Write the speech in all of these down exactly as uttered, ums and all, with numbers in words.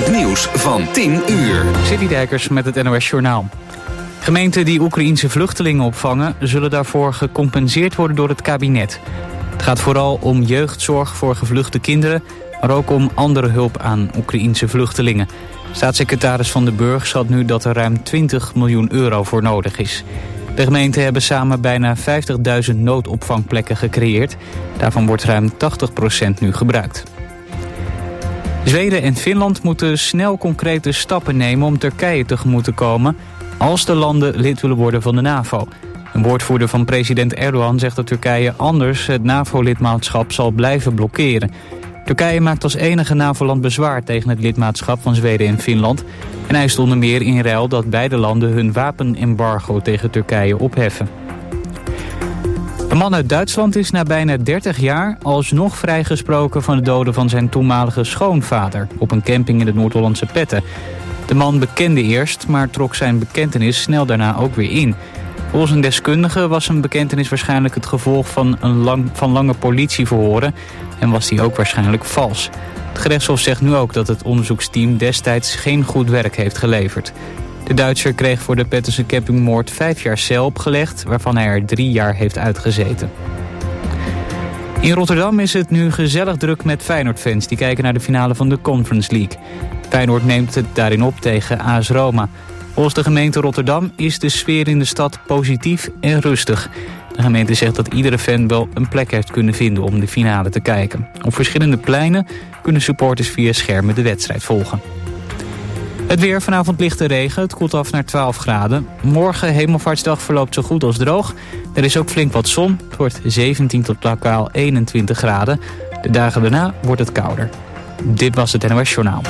Het nieuws van tien uur. Citydijkers met het N O S Journaal. Gemeenten die Oekraïense vluchtelingen opvangen zullen daarvoor gecompenseerd worden door het kabinet. Het gaat vooral om jeugdzorg voor gevluchte kinderen, maar ook om andere hulp aan Oekraïense vluchtelingen. Staatssecretaris Van den Burg schat nu dat er ruim twintig miljoen euro voor nodig is. De gemeenten hebben samen bijna vijftigduizend noodopvangplekken gecreëerd. Daarvan wordt ruim tachtig procent nu gebruikt. Zweden en Finland moeten snel concrete stappen nemen om Turkije tegemoet te komen als de landen lid willen worden van de NAVO. Een woordvoerder van president Erdogan zegt dat Turkije anders het NAVO-lidmaatschap zal blijven blokkeren. Turkije maakt als enige NAVO-land bezwaar tegen het lidmaatschap van Zweden en Finland en eist onder meer in ruil dat beide landen hun wapenembargo tegen Turkije opheffen. Een man uit Duitsland is na bijna dertig jaar alsnog vrijgesproken van de doden van zijn toenmalige schoonvader op een camping in het Noord-Hollandse Petten. De man bekende eerst, maar trok zijn bekentenis snel daarna ook weer in. Volgens een deskundige was zijn bekentenis waarschijnlijk het gevolg van, een lang, van lange politieverhoren en was die ook waarschijnlijk vals. Het gerechtshof zegt nu ook dat het onderzoeksteam destijds geen goed werk heeft geleverd. De Duitser kreeg voor de Pettense campingmoord vijf jaar cel opgelegd, waarvan hij er drie jaar heeft uitgezeten. In Rotterdam is het nu gezellig druk met Feyenoord-fans die kijken naar de finale van de Conference League. Feyenoord neemt het daarin op tegen A S Roma. Volgens de gemeente Rotterdam is de sfeer in de stad positief en rustig. De gemeente zegt dat iedere fan wel een plek heeft kunnen vinden om de finale te kijken. Op verschillende pleinen kunnen supporters via schermen de wedstrijd volgen. Het weer, vanavond lichte regen, het koelt af naar twaalf graden. Morgen, Hemelvaartsdag, verloopt zo goed als droog. Er is ook flink wat zon, het wordt zeventien tot lokaal eenentwintig graden. De dagen daarna wordt het kouder. Dit was het N O S Journaal.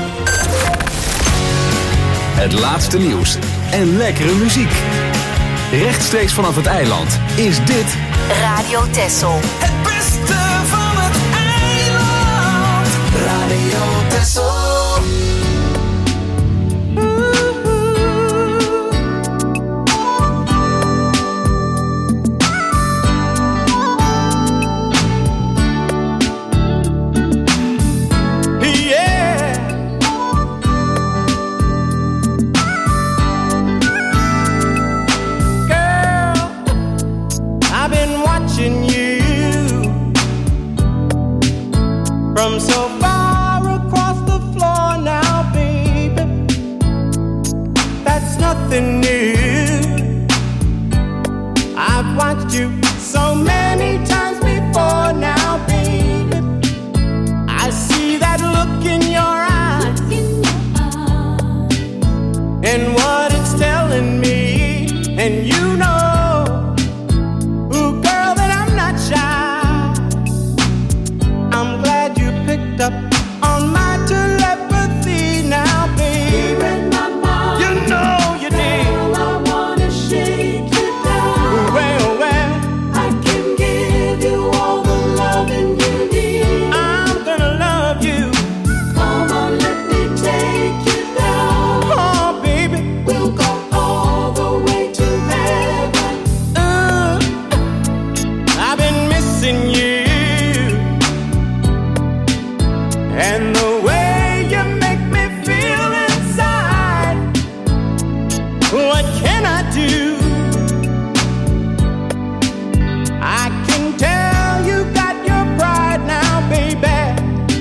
Het laatste nieuws en lekkere muziek. Rechtstreeks vanaf het eiland is dit Radio Texel. Het beste van het eiland. Radio Texel. From so far across the floor now, baby, that's nothing new. I've watched you so many times before now, baby. I see that look in your eyes, and what it's telling me, and you know, ooh, girl, that I'm not shy. I'm glad you picked up on my telepathy now, baby. You know you did. Girl, I wanna shake you down. Well, well, I can give you all the loving you need. I'm gonna love you. Come on, let me take you down. Oh, baby, We'll go all the way to heaven. uh, I've been missing you. And the way you make me feel inside, what can I do? I can tell you got your pride now, baby.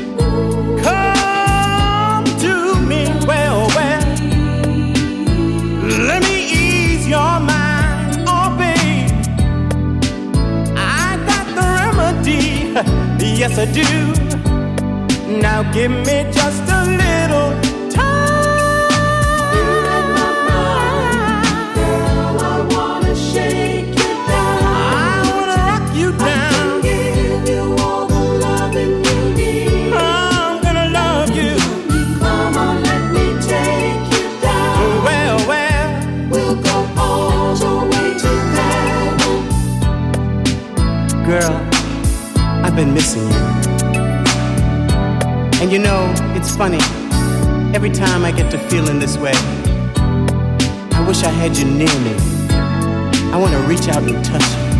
Come to me, well, well. Let me ease your mind, oh, babe. I got the remedy, yes I do. Now give me just a little time. Girl, I wanna shake you down. I wanna rock you I down. can give you all the loving you need. I'm gonna love you. Come on, let me take you down. Well, well, We'll go all the way to heaven. girl, I've been missing you. And you know, it's funny. Every time I get to feeling this way, I wish I had you near me. I want to reach out and touch you.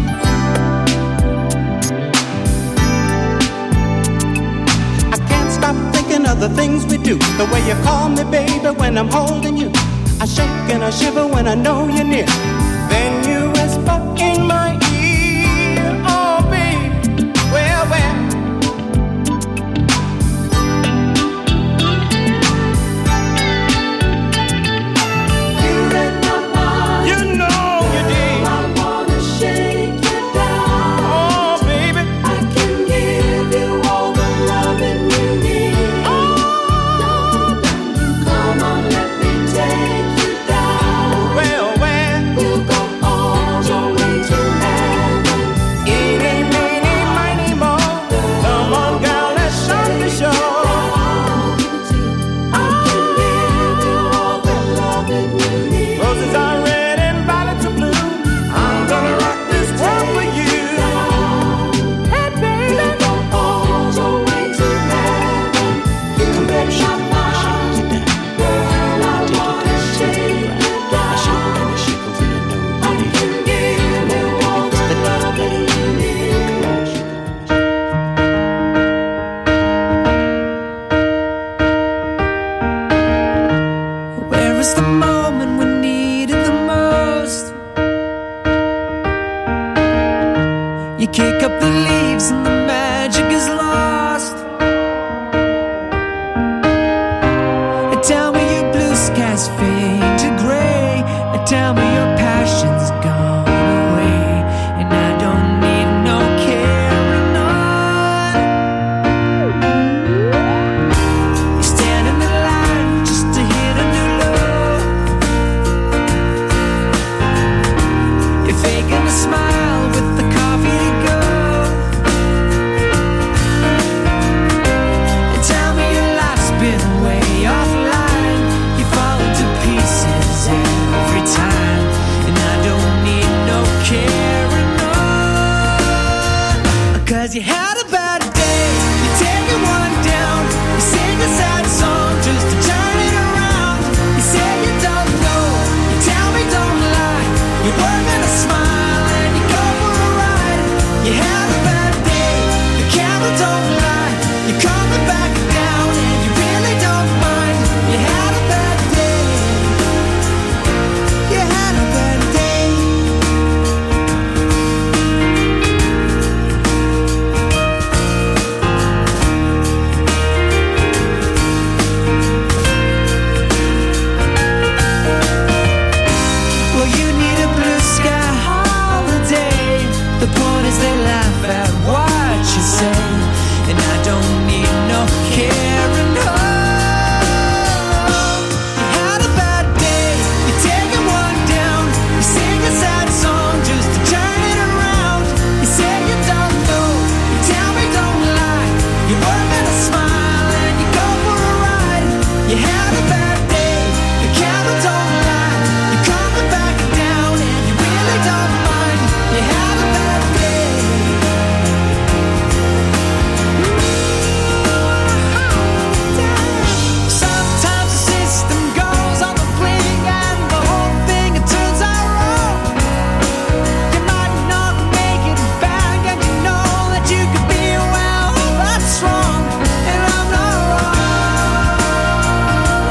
I can't stop thinking of of the things we do. The way you call me, baby, when I'm holding you. I shake and I shiver when I know you're near. Then you whisper in my ear, oh, baby, well, well. You read my mind. You know you did. I wanna shake you down. Oh, baby. I can give you all the loving you need. Oh, Come on, let me take you down. well, well. We'll go all the way to heaven. Eeny, meeny, miny, mo. Come on, girl, let's shut the show. I can give you all the loving you need. Roses are red and violets are blue. I'm gonna rock this world for you. Hey, baby. We'll go all the way to heaven. You read my mind. Girl, I wanna shake you down. I can give you all the loving you need. Where is the moment we needed the most? You kick up the leaves and the magic is lost. Tell me your blue skies fade to gray. Tell me your passion's gone away. And I don't need no carrying on. You stand in the line just to hit a new low. You're faking a smile with the coffee to go. And tell me your life's been way offline. You fall to pieces every time. And I don't need no carrying on. Cause you had a bad day. You take it one down. You sing a sad song just to turn it around. You say you don't know. You tell me don't lie. You work on a smile and you go for a ride. You had a bad day. The camera don't lie. You're coming back down and you really don't mind. You had a bad day. You had a bad day. Well, you need a blue sky holiday. The point is they laugh at what you say. And I don't need no carrying on. You had a bad day. You're taking one down. You sing a sad song just to turn it around. You say you don't know. You tell me don't lie. You work on a smile and you go for a ride. You had a bad day. The camera don't lie. You're coming back down and you really don't mind. You had a bad day. Sometimes the system goes on the blink and the whole thing it turns out wrong. You might not make it back and you know that you could be well, that's wrong, and I'm not wrong.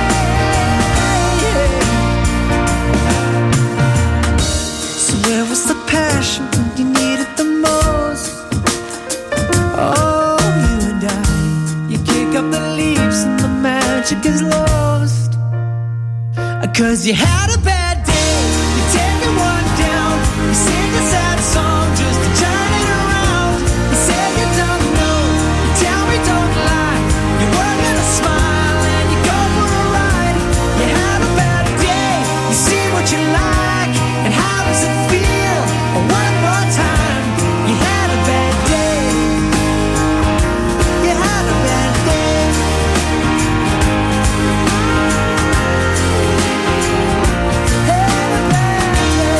Yeah, yeah. So where was the passion when you needed the most? Oh, you and I, you kick up the leaves and the magic is lost. Cause you had a bad day, you take it one down. You sing a sad song just to turn it around. You say you don't know, you tell me don't lie. You work on a smile and you go for a ride. You had a bad day, you see what you like. And how does it feel? One more time. You had a bad day. You had a bad day. Had a bad day.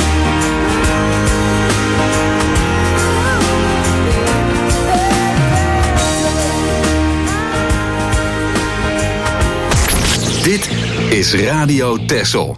Dit is Radio Texel.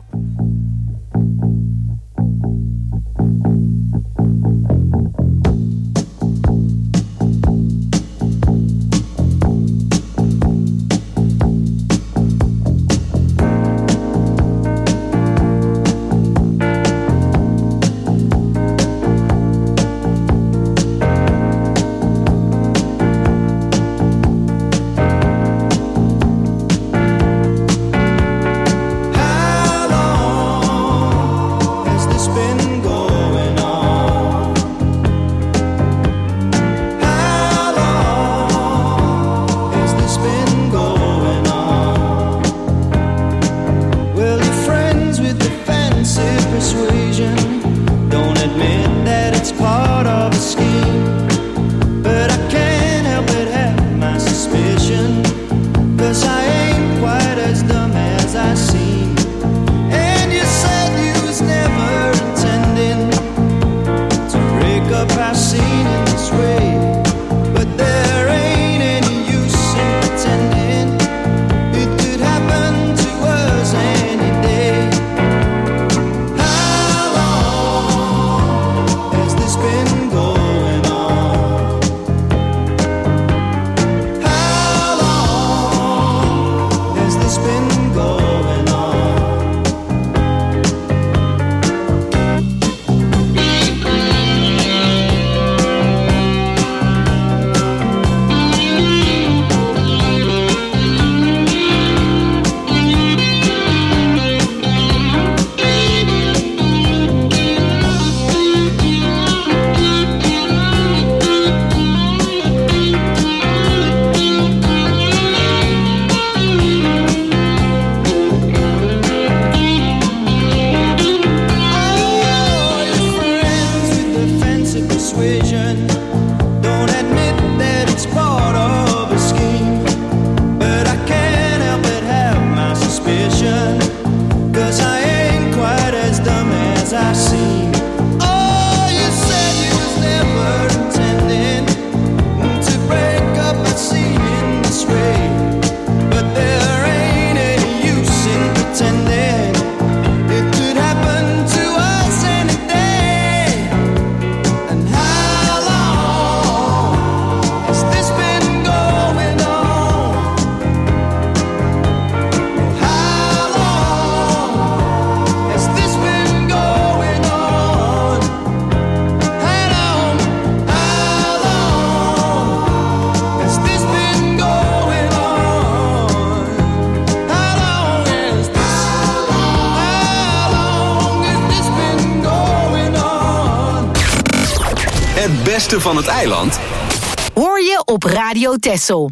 beste van het eiland Hoor je op Radio Texel.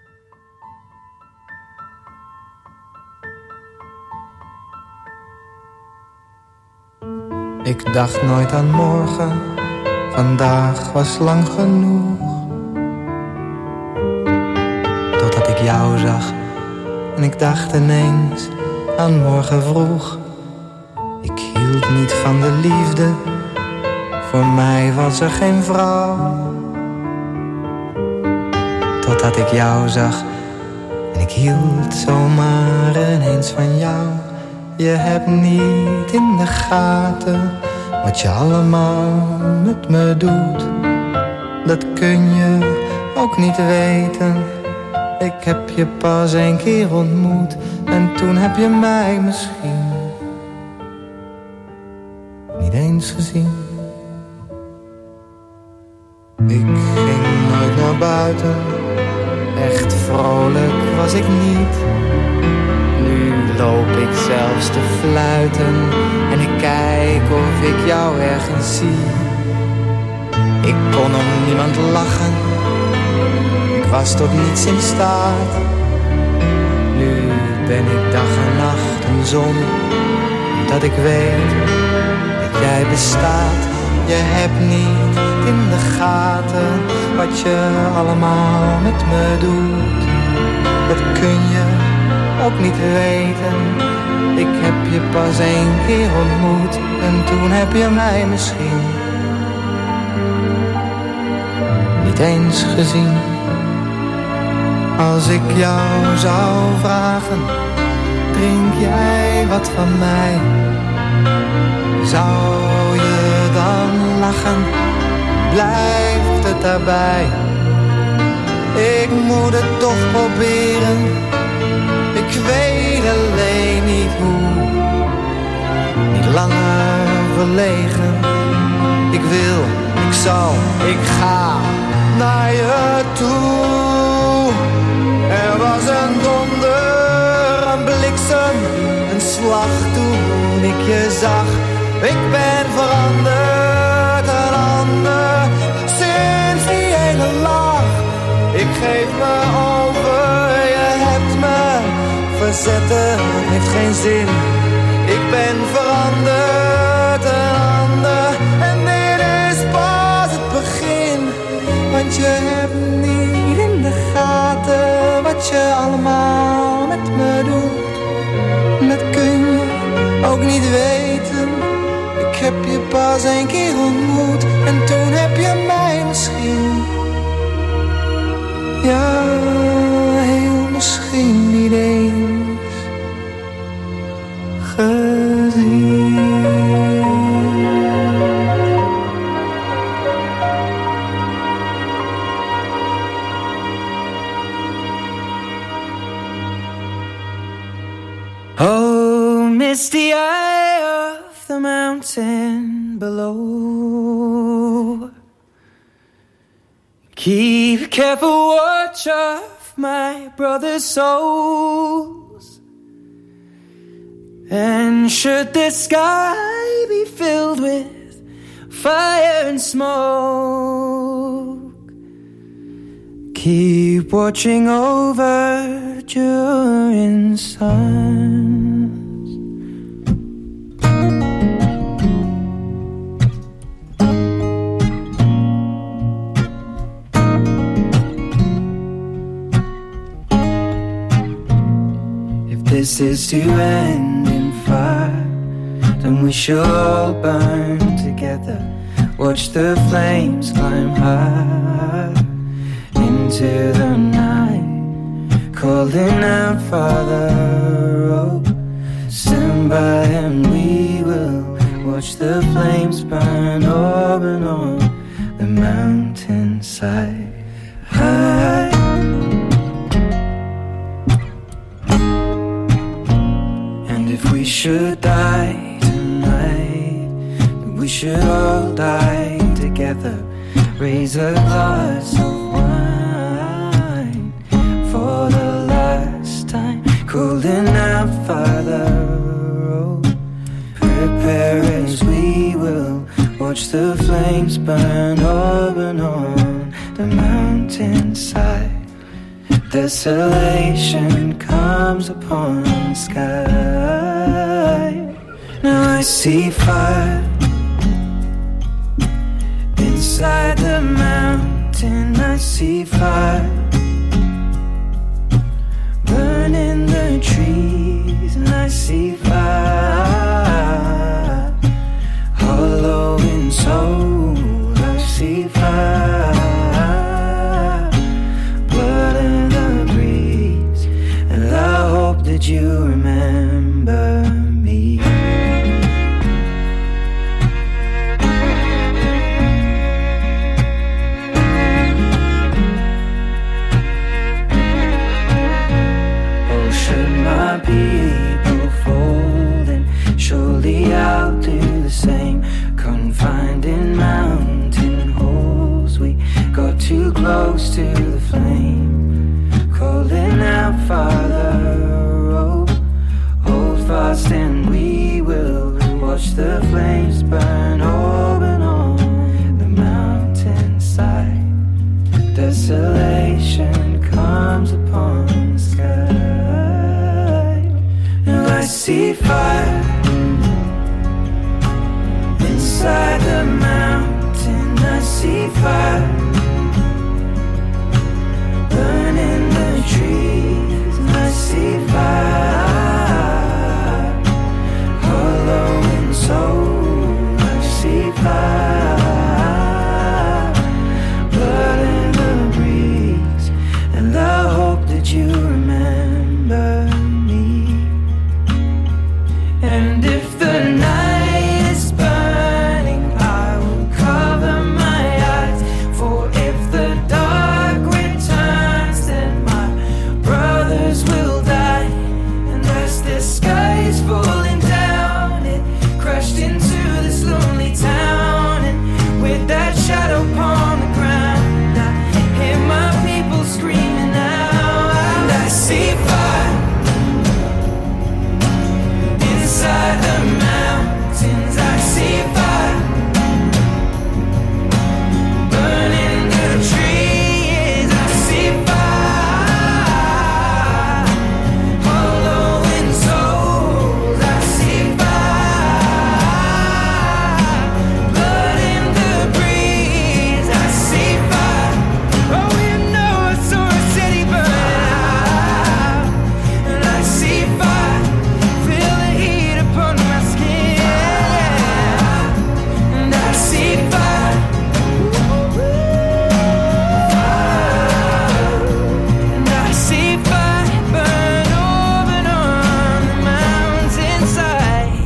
Ik dacht nooit aan morgen, vandaag was lang genoeg. Totdat ik jou zag en ik dacht ineens aan morgen vroeg. Ik hield niet van de liefde, voor mij was er geen vrouw. Totdat ik jou zag en ik hield zomaar ineens van jou. Je hebt niet in de gaten wat je allemaal met me doet. Dat kun je ook niet weten. Ik heb je pas een keer ontmoet en toen heb je mij misschien niet eens gezien. Ik ging nooit naar buiten, echt vrolijk was ik niet. Nu loop ik zelfs te fluiten en ik kijk of ik jou ergens zie. Ik kon om niemand lachen, ik was tot niets in staat. Nu ben ik dag en nacht een zon, dat ik weet dat jij bestaat. Je hebt niet in de gaten wat je allemaal met me doet. Dat kun je ook niet weten. Ik heb je pas één keer ontmoet en toen heb je mij misschien niet eens gezien. Als ik jou zou vragen, drink jij wat van mij? Zou je dan lachen? Blijft het daarbij? Ik moet het toch proberen. Ik weet alleen niet hoe. Niet langer verlegen. Ik wil, ik zal, ik ga naar je toe. Er was een donder, een bliksem, een slag toen ik je zag. Ik ben veranderd, een ander, sinds die hele lach. Ik geef me over, je hebt me verzetten, heeft geen zin. Ik ben veranderd, een ander, en dit is pas het begin. Want je hebt niet in de gaten wat je allemaal met me doet. Dat kun je ook niet weten. Ik heb je pas een keer ontmoet en toen heb je mij misschien, ja, heel misschien niet eens gezien. Oh, misty eye of the mountain below, keep careful watch of my brother's souls. And should the sky be filled with fire and smoke, keep watching over during suns. If this is to end in fire, then we shall all burn together. Watch the flames climb high into the night, calling out, Father, oh, stand by and we will watch the flames burn over and on the mountainside. High. And if we should die tonight, we should all die together. Raise a glass of wine for the last time, calling out, Father, oh, prepare as we will watch the flames burn open on the mountainside. Desolation comes upon the sky. Now I see fire inside the mountain. I see fire burning the trees, and I see fire hollow in soul. I see fire, blood in the breeze, and I hope that you remember me. People folding, surely I'll do the same. Confined in mountain holes, we got too close to the flame. Calling out, Father, oh, hold fast and we will watch the flames burn open on the mountainside. Desolation comes upon the sky. I see fire inside the mountain. I see fire burning the trees. I see fire hollow in soul. I see fire, blood in the breeze, and I hope that you remember. And if the night is burning, I will cover my eyes. For if the dark returns, then my brothers will die. And as the sky is falling down, it crashed into this lonely town. And with that shadow upon the ground, I hear my people screaming out. And I see fire inside the mountains. I see fire burning the trees. I see fire hollow in souls. I see fire, blood in the breeze. I see fire. Oh, you know I saw a city burn out. And I see fire, feel the heat upon my skin, and I see fire, and I see fire burn open on the mountainside.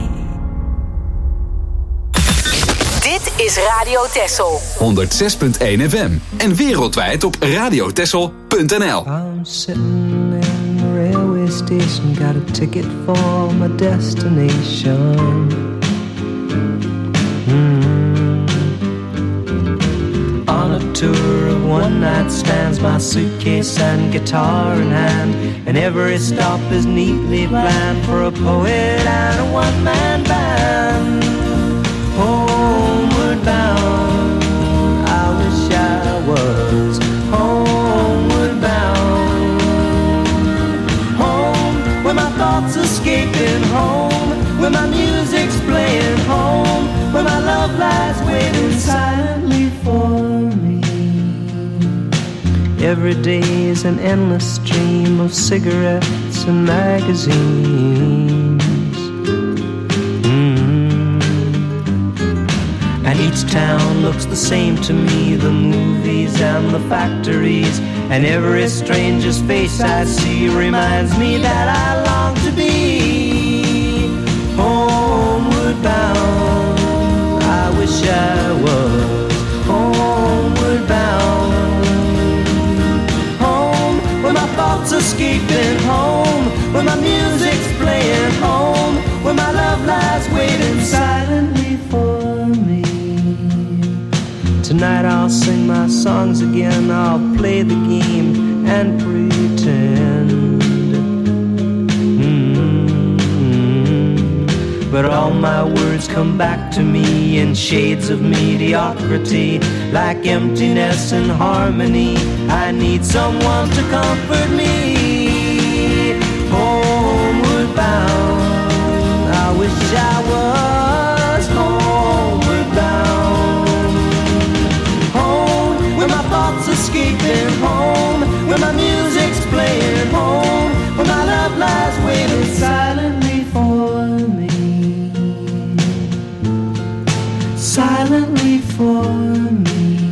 Dit is Radio Texel. honderdzes punt één F M en wereldwijd op radiotexel punt n l. I'm sitting in the railway station, got a ticket for my destination. Mm. On a tour of one night stands, my suitcase and guitar in hand, and every stop is neatly planned for a poet and a one-man band. Homeward bound, I wish I was homeward bound. Home, where my thoughts escaping, home, where my music's playing, home, where my love lies waiting silently for me. Every day is an endless stream of cigarettes and magazines. And each town looks the same to me, the movies and the factories, and every stranger's face I see reminds me that I long to be homeward bound. I wish I was homeward bound. Home, where my thoughts escaping, home, where my music's playing, home, where my love lies waiting silently for me. Tonight I'll sing my songs again, I'll play the game and pretend. Mm-hmm. but all my words come back to me in shades of mediocrity, like emptiness and harmony. I need someone to comfort me. Homeward bound, I wish I was homeward bound. Home, where my thoughts escaping. Home, where my music's playing. Home, where my love lies waiting silently for me. Silently for me.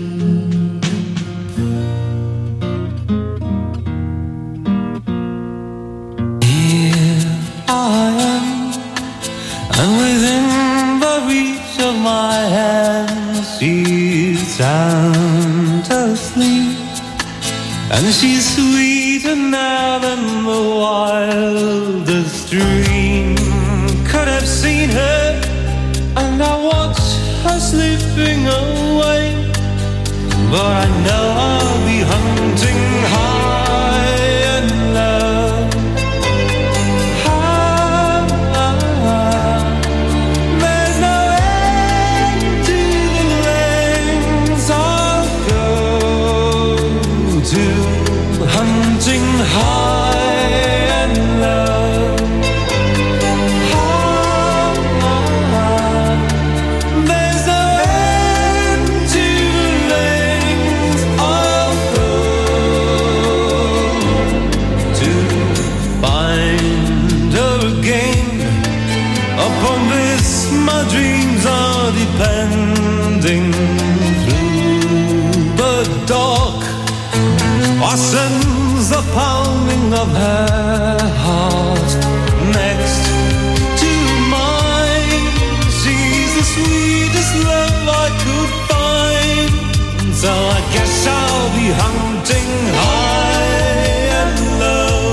Here I am, and within the reach of my hand, she's sound asleep, and she's sweeter now than the wildest dream could have seen her. And I watch her slipping away, but I know I'll be hunting high and low. High, there's no end to the lengths I'll go to, hunting high and low. Depending through the dark, I sense the pounding of her heart next to mine. She's the sweetest love I could find, so I guess I'll be hunting high and low.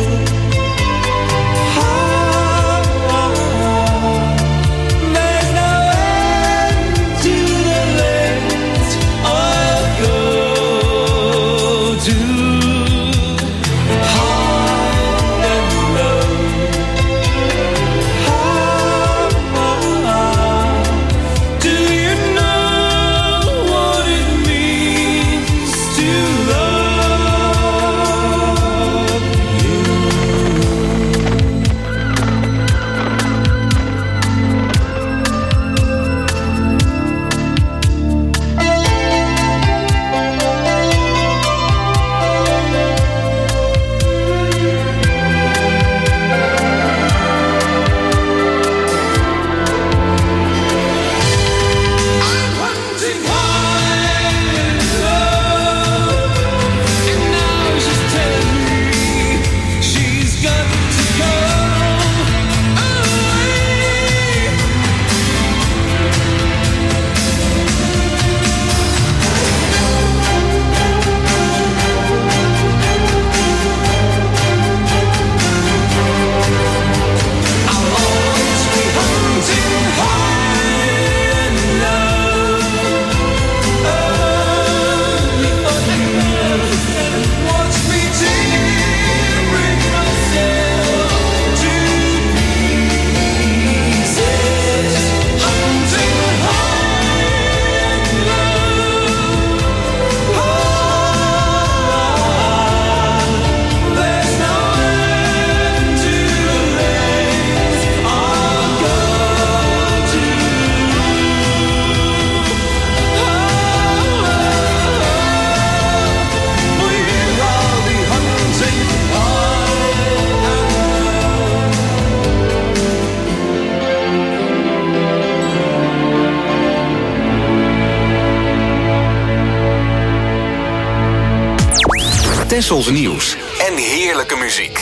Tessels nieuws en heerlijke muziek.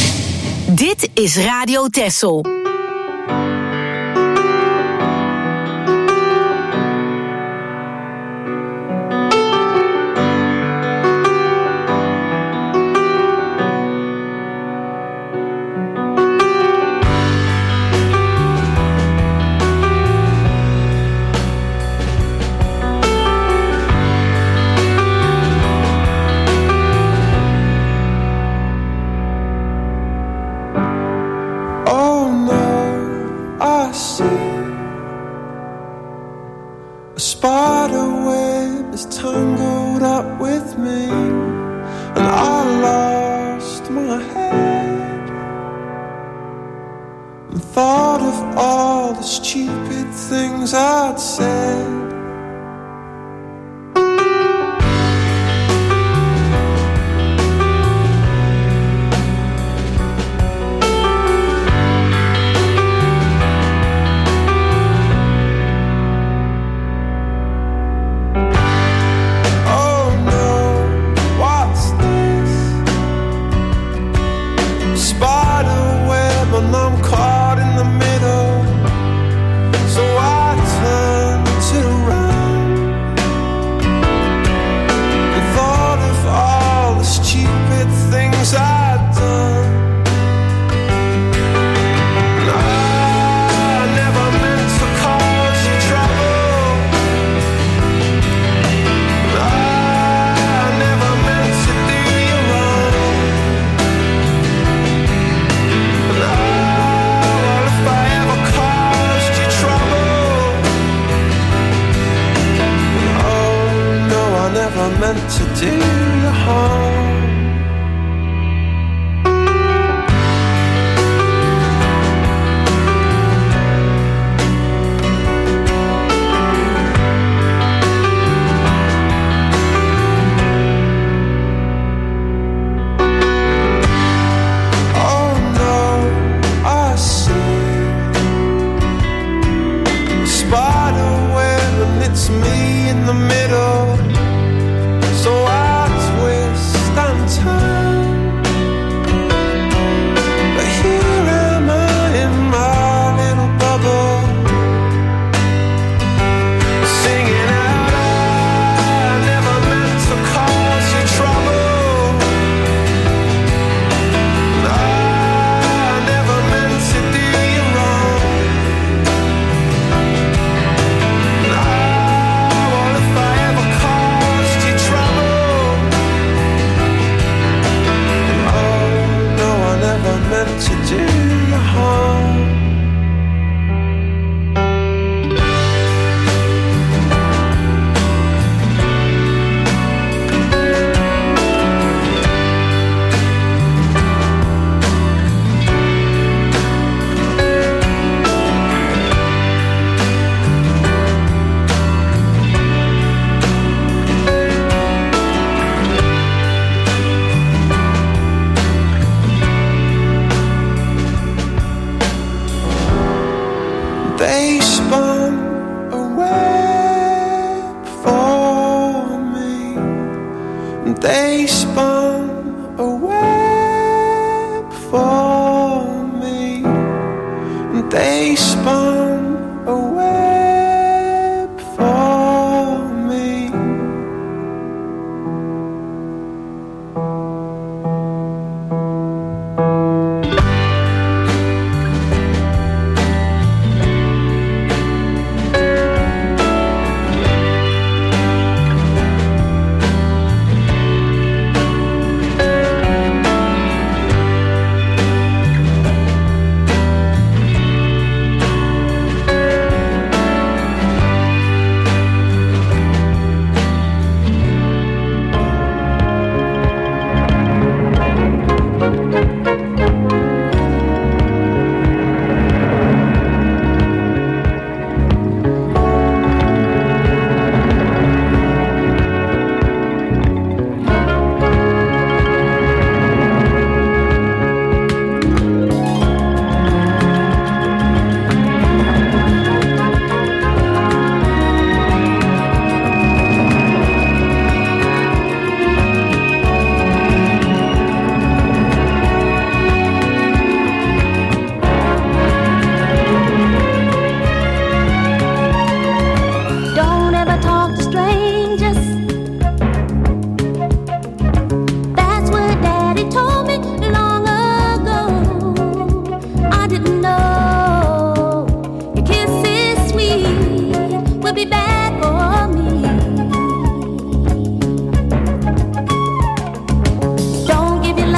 Dit is Radio Tessel. Oh no. I see a spider web is tangled up with me, and I lost my head and thought of all the stupid things I'd said.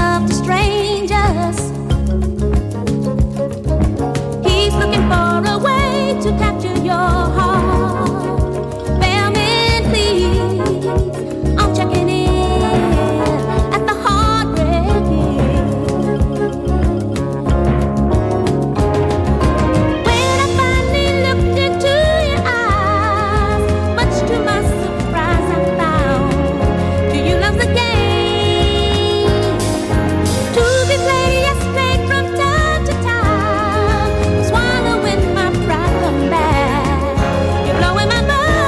He's looking for a way. capture your heart. Bellman, please, I'm checking in at the Heartbreak Inn. When I finally looked into your eyes, much to my surprise I found, do you love the game? To be played, yes, played from time to time, swallowing my pride, come back. You're blowing my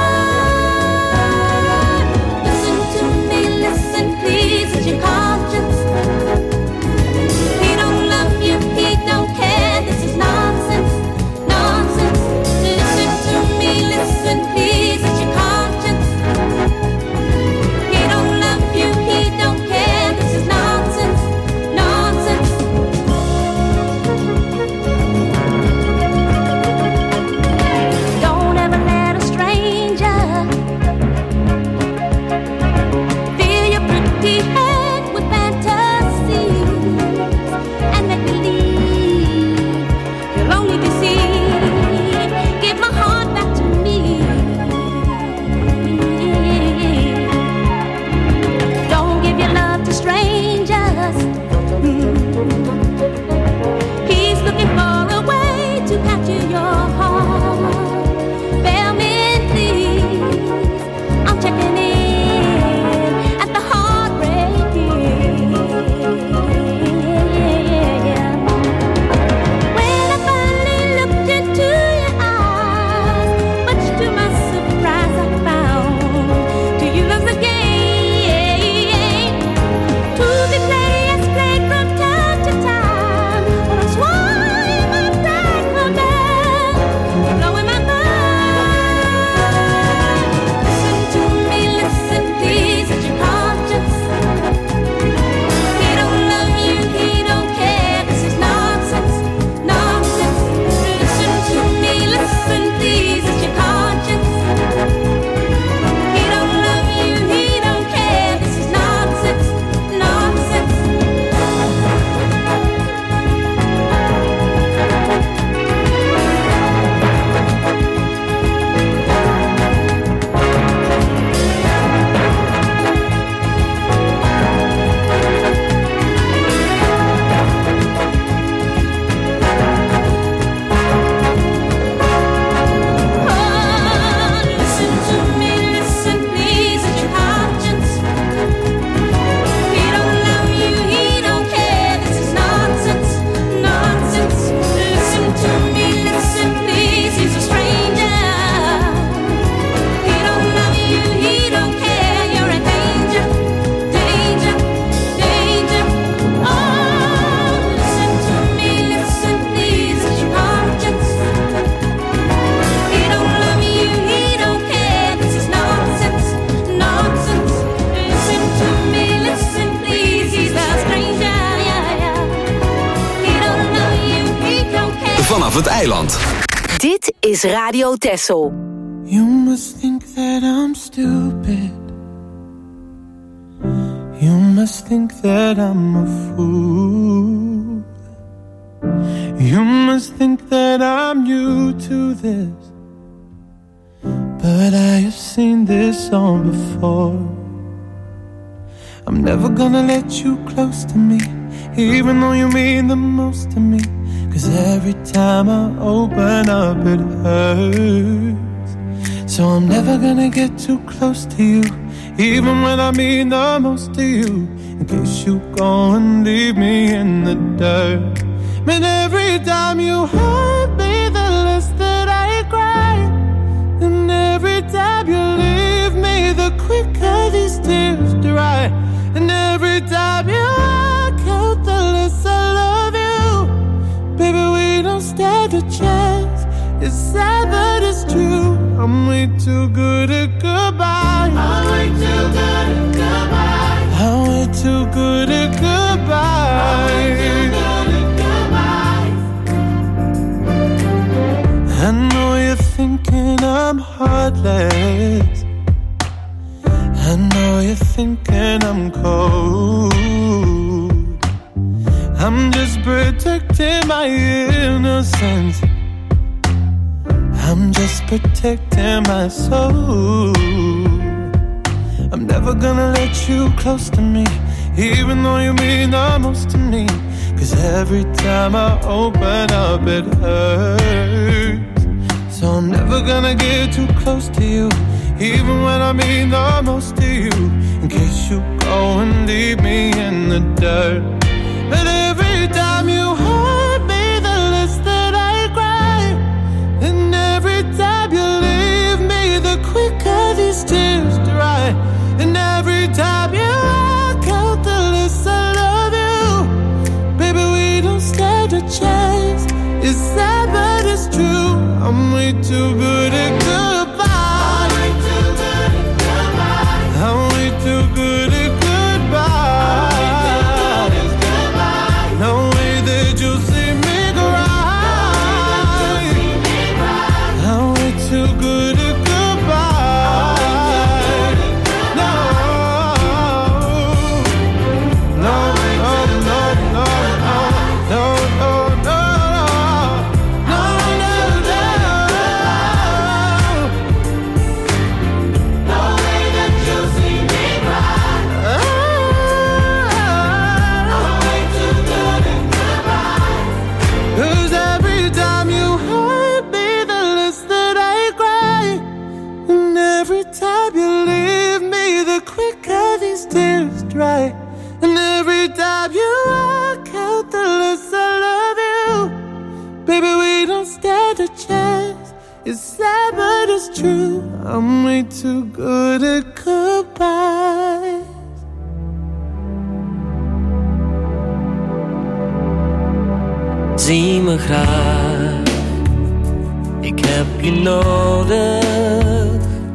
mind. Listen to me, listen please, it's your conscience. He don't love you, he don't care, this is nonsense, nonsense. Listen to me, listen please, it's your conscience. He don't love you, he don't care, this is nonsense, nonsense. Don't ever let a stranger fill your pretty head with fantasies and make believe you'll only deceive. Give my heart back to me. Don't give your love to strangers. He's looking for a way to capture your heart. Bellman, please, I'm checking in at the Heartbreak Inn. When I finally looked into your eyes, much to my surprise I found, do you love the game? To be played, yes, played from time to time. When I swallow my pride, come back. You're blowing my mind. Listen to me, listen please, it's your conscience. He don't love you, he don't care, this is nonsense, nonsense. Listen to me, listen please, it's your conscience. He don't love you, he don't care, this is nonsense, nonsense. Oh, listen to me, listen please, it's your conscience. He don't love you, he don't care, this is nonsense, nonsense. Listen to me, listen please, he's a stranger. He don't love you, he don't care, you're in danger, danger, danger. Oh, listen to me, listen please, it's your conscience. He don't love you, he don't care, this is nonsense, nonsense. Listen to me, listen please, he's a stranger, yeah, yeah. He don't love you, he don't care. Vanaf het eiland. Dit is Radio Texel. You must think that I'm stupid. You must think that I'm a fool. You must think that I'm new to this. But I have seen this all before. I'm never gonna let you close to me, even though you mean the most to me. Cause every time I open up it hurts. So I'm never gonna get too close to you, even when I mean the most to you, in case you go and leave me in the dirt. And every time you hurt me, the less that I cry. And every time you leave me, the quicker these tears dry. And every time you walk out, the less I love you. Baby, we don't stand a chance. It's sad but it's true. I'm way too good at goodbye. I'm way too good at goodbye. I'm way too good at goodbye. I'm way too good at goodbye. I know you're thinking I'm heartless. I know you're thinking I'm cold. I'm just protecting my innocence. I'm I'm just protecting my soul. I'm never gonna let you close to me, even though you mean the most to me. Cause every time I open up it hurts. So I'm never gonna get too close to you, even when I mean the most to you, in case you go and leave me in the dirt. But every time you hurt me, the less that I cry. And every time you leave me, the quicker these tears dry. And every time you walk out, the less I love you. Baby, we don't stand a chance. It's sad, but it's true. I'm way too good at goodbye. I'm way too good at goodbye. I'm way too good at goodbye. No way that you'll see me cry. I'm way too good at goodbye. No, no, no, no, no, no, no, no, no, no, no, no way that you'll see me cry. I'm way too good at goodbye. 'Cause every time you hurt me, the less that I cry. And every time you leave me, the quicker these tears dry. And every time you walk out, the less I love you. Baby, we don't stand a chance. It's sad, but it's true. I'm way too good at goodbye. Zie me graag, ik heb je nodig.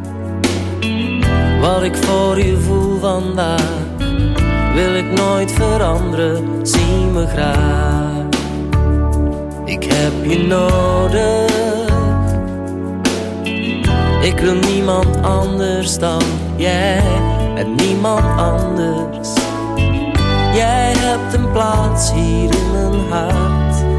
Wat ik voor je voel vandaag, wil ik nooit veranderen. Zie me graag, ik heb je nodig. Ik wil niemand anders dan jij, en niemand anders. Jij hebt een plaats hier in mijn hart.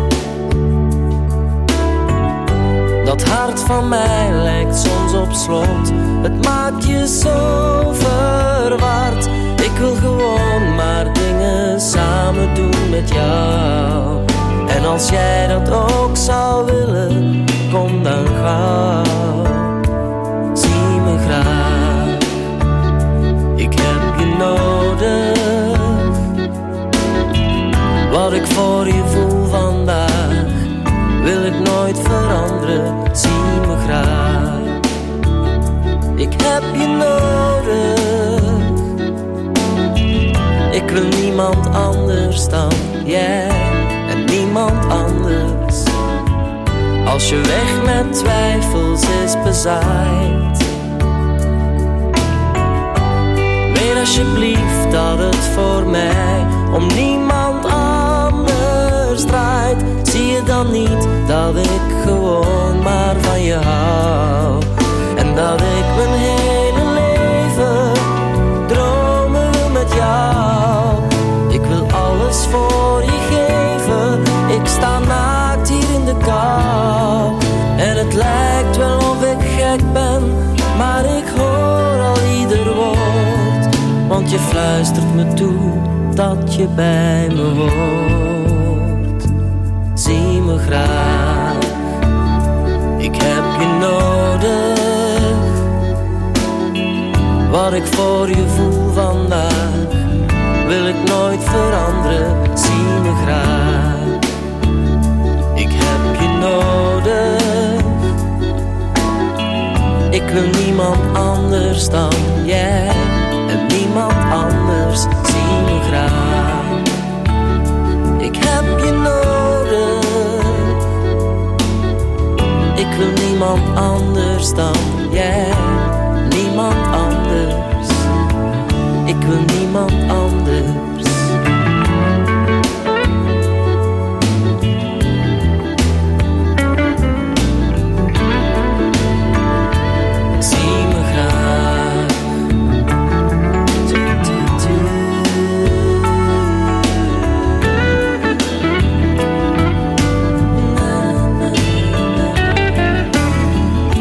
Dat hart van mij lijkt soms op slot. Het maakt je zo verward. Ik wil gewoon maar dingen samen doen met jou. En als jij dat ook zou willen, kom dan gauw. Zie me graag, ik heb je nodig. Wat ik voor je voel vandaag, wil ik nooit veranderen. Zie me graag, ik heb je nodig. Ik wil niemand anders dan jij, en niemand anders. Als je weg met twijfels is bezaaid, weet alsjeblieft dat het voor mij om niemand anders draait. Zie je dan niet dat ik gewoon maar van je hou, en dat ik mijn hele leven dromen wil met jou. Ik wil alles voor je geven, ik sta naakt hier in de kou. En het lijkt wel of ik gek ben, maar ik hoor al ieder woord. Want je fluistert me toe dat je bij me hoort. Zie me graag, ik heb je nodig. Wat ik voor je voel vandaag, wil ik nooit veranderen. Zie me graag, ik heb je nodig. Ik wil niemand anders dan jij, en niemand anders. Zie me graag, ik heb je nodig. Ik wil niemand anders dan jij, niemand anders. Ik wil niemand anders. Zie me graag. Du, du, du. Na, na, na.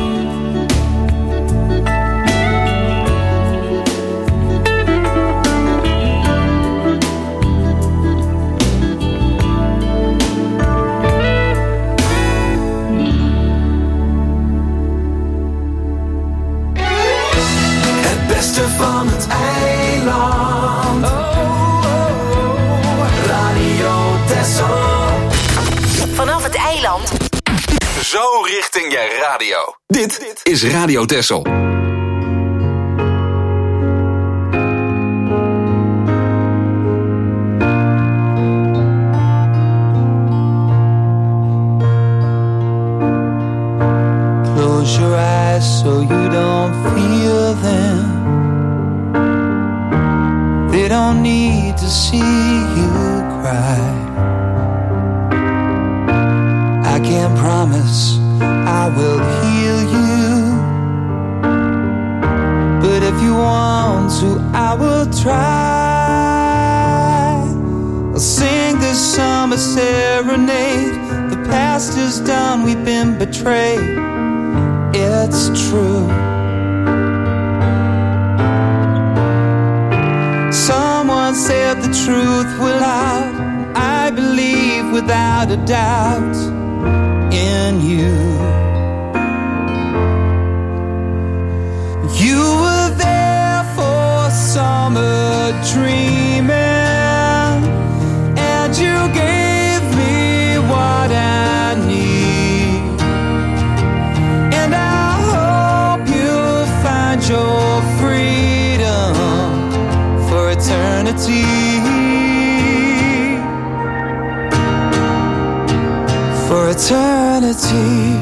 eiland. Zo richting je radio. Dit is Radio Texel. Close your eyes so you don't feel them. They don't need to see you cry. I can't promise I will heal you, but if you want to, I will try. I'll sing this summer serenade. The past is done, we've been betrayed. It's true. Someone said the truth will out. I believe without a doubt in you. You were there for summer dreaming, and you gave me what I need. And I hope you'll find your freedom for eternity. For eternity.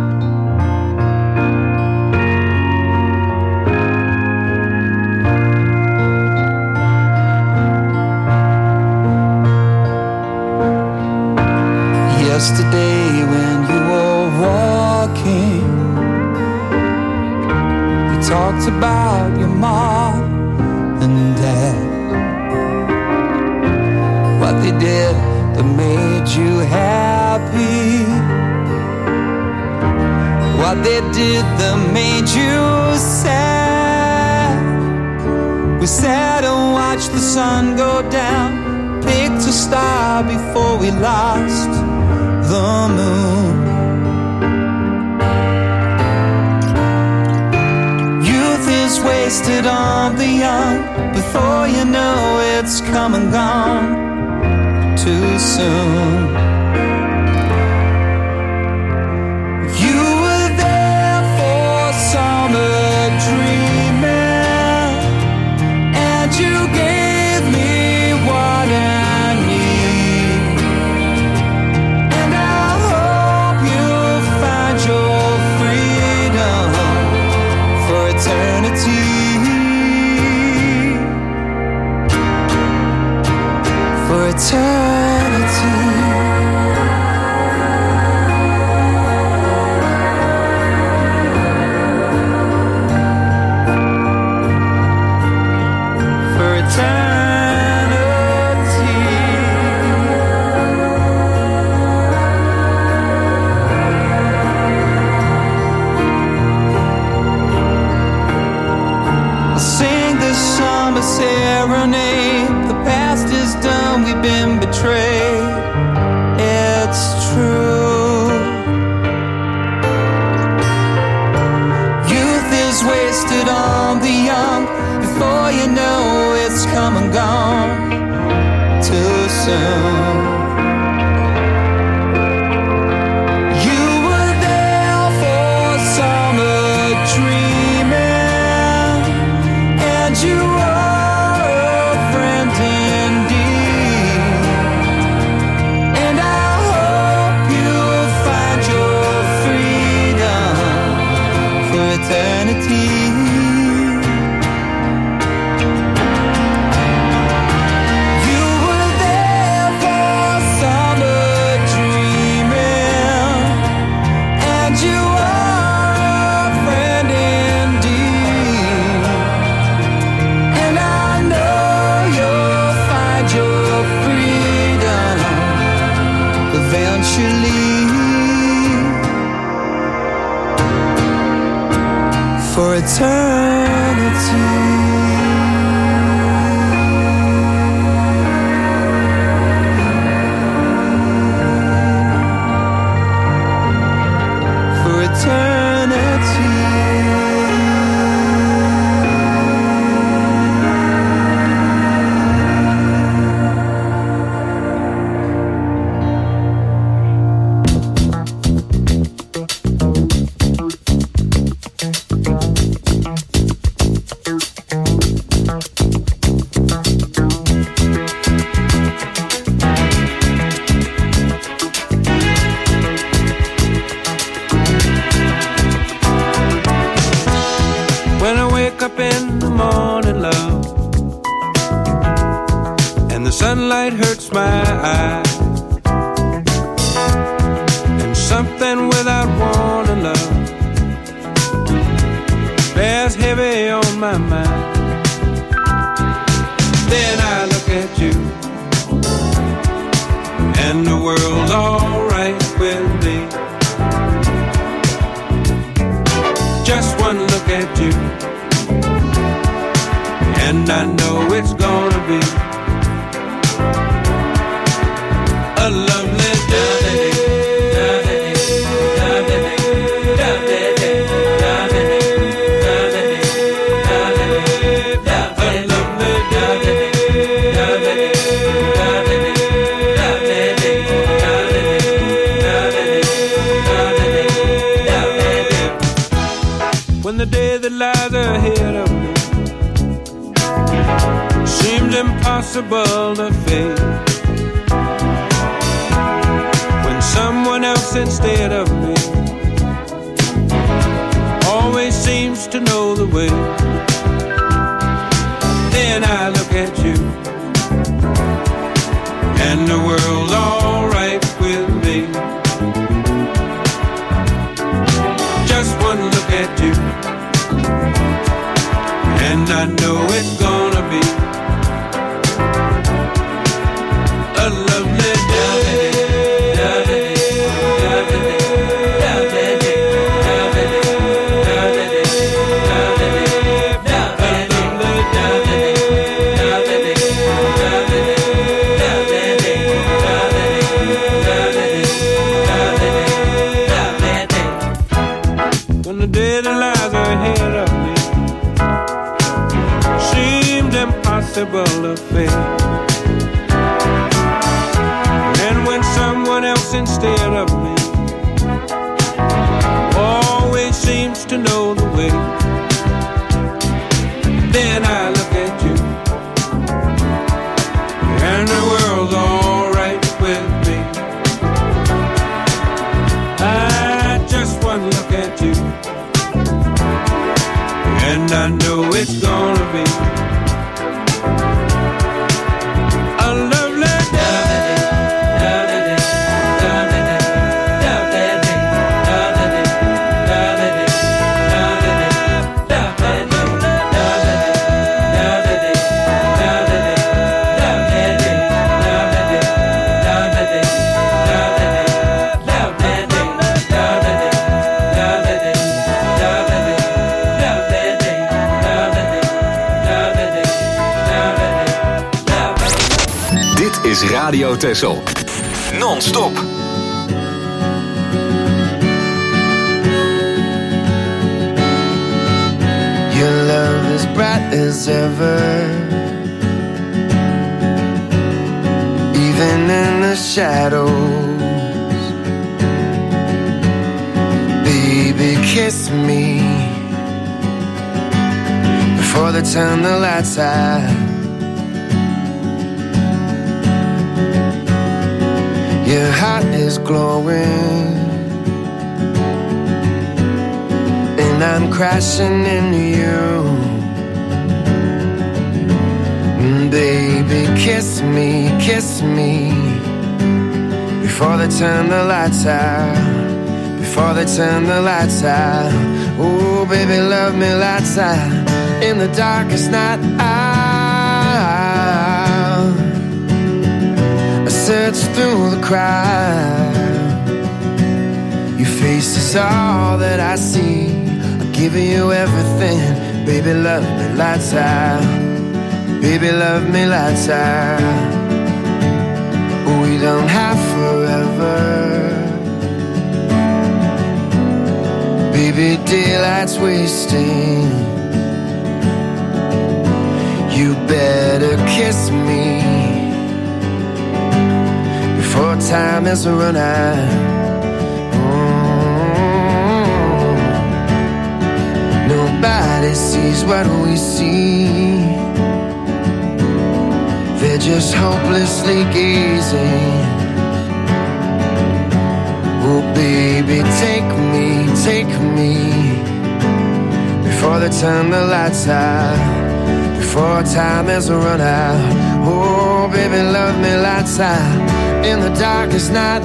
Yesterday when you were walking, you talked about your mom and dad, what they did that made you happy, what they did that made you sad. We sat and watched the sun go down, picked a star before we lost the moon. Youth is wasted on the young. Before you know it's come and gone too soon. You were there for summer dreaming, and you gave me what I need. And I hope you'll find your freedom for eternity. For eternity. For eternity. I'll sing this summer serenade. The past is done, we've been betrayed. It's true. Youth is wasted on the young. Before you know it's come and gone too soon. You were there for summer dreaming, and you are a friend indeed. And I hope you'll find your freedom for eternity. You were there for summer dreaming, and you are a friend indeed. And I know you'll find your freedom eventually. For eternity. For eternity. life. And something without warning, love, bears heavy on my mind. Then I look at you, and the world's alright with me. Just one look at you, and I know it's gonna be a lovely day. When the day that lies ahead of me seems impossible to face, when someone else instead of me always seems to know the way, then I look at you, and the world's alright with me. Just one look at you, and I know it's gonna be a lovely day. When the day that lies ahead of me seems impossible to face, and when someone else instead of me always seems to know the way, then I look at you, and the world's alright with me. I just one look at you, and I know it's gonna be a lovely is Radio Texel. Non-stop. Your love is bright as ever, even in the shadows. Baby, kiss me before they turn the lights out. Your heart is glowing, and I'm crashing into you. Baby, kiss me, kiss me before they turn the lights out, before they turn the lights out. Oh, baby, love me lights out in the darkest night. I search through the crowd, your face is all that I see. I'll give you everything, baby, love me lights out. Baby, love me lights out. We don't have forever, baby, daylight's wasting. You better kiss me before time has run out. Mm. Nobody sees what we see, they're just hopelessly gazing. Oh, baby, take me, take me before they turn the lights out, before time has run out. Oh, Oh, baby, love me lights out in the darkest night.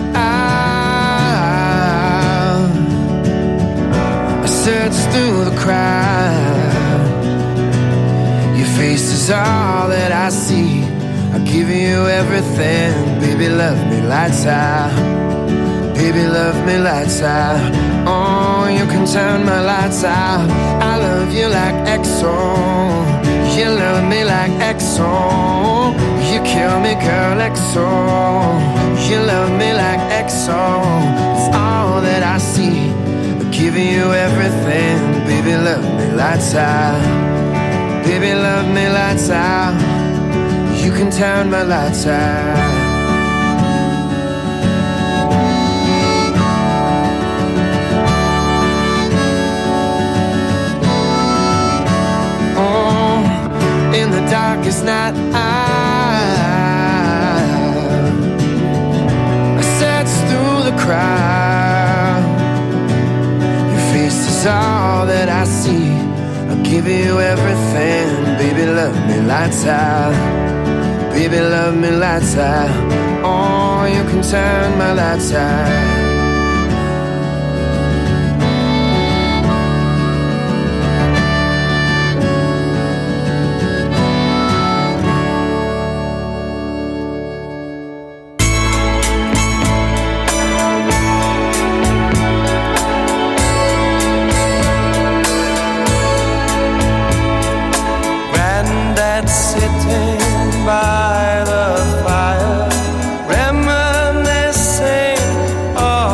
I search through the crowd. Your face is all that I see. I give you everything. Baby, love me lights out. Baby, love me lights out. Oh, you can turn my lights out. I love you like X O. You love me like X O. You kill me, girl, X O. You love me like X O. It's all that I see. I'm giving you everything. Baby, love me lights out. Baby, love me lights out. You can turn my lights out. Darkest night, I, I search through the crowd. Your face is all that I see. I'll give you everything. Baby, love me lights out. Baby, love me lights out. Oh, you can turn my lights out. By the fire, reminiscing of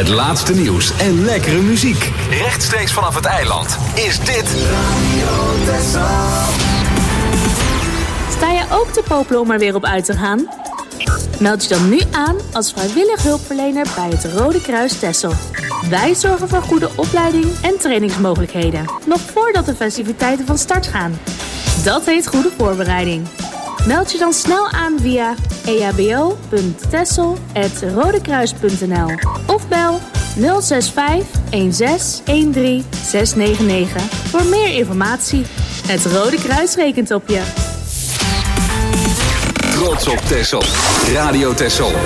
Het laatste nieuws en lekkere muziek. Rechtstreeks vanaf het eiland is dit Radio Texel. Sta je ook te popelen om er weer op uit te gaan? Meld je dan nu aan als vrijwillig hulpverlener bij het Rode Kruis Texel. Wij zorgen voor goede opleiding en trainingsmogelijkheden, nog voordat de festiviteiten van start gaan. Dat heet goede voorbereiding. Meld je dan snel aan via e h b o punt texel apenstaartje rodekruis punt n l of bel nul zes vijf een zes een drie zes negen negen voor meer informatie. Het Rode Kruis rekent op je. Trots op Texel. Radio Texel.